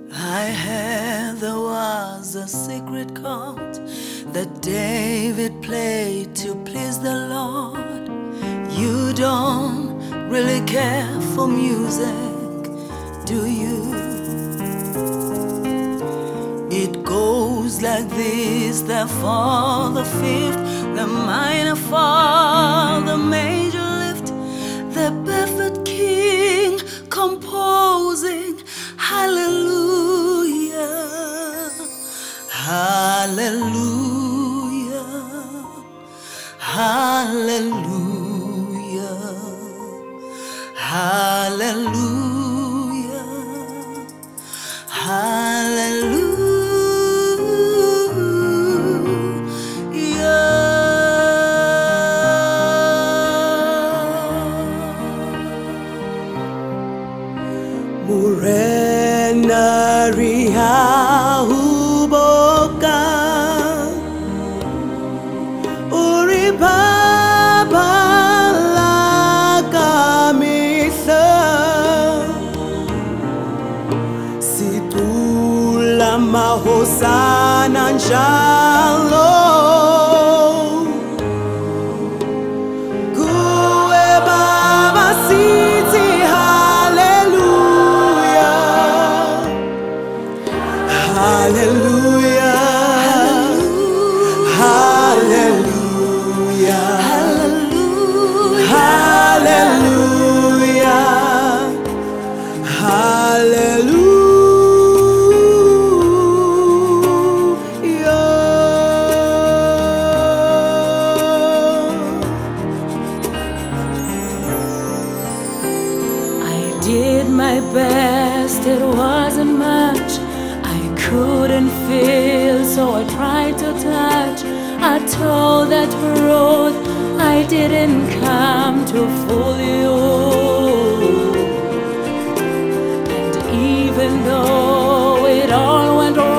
I heard there was a secret chord that David played to please the Lord. You don't really care for music, do you? It goes like this: the for the fifth, the minor fall, the major lift, the perfect king composing hallelujah, hallelujah, hallelujah, hallelujah, hallelujah. Murena riha huboka uri baba lakamisa situla mahosana njalo kuwe baba siti hallelujah, hallelujah, hallelujah, hallelujah. I did my best, it wasn't much. I couldn't feel, so I tried to touch. I told that road I didn't come to fool you. And even though it all went wrong,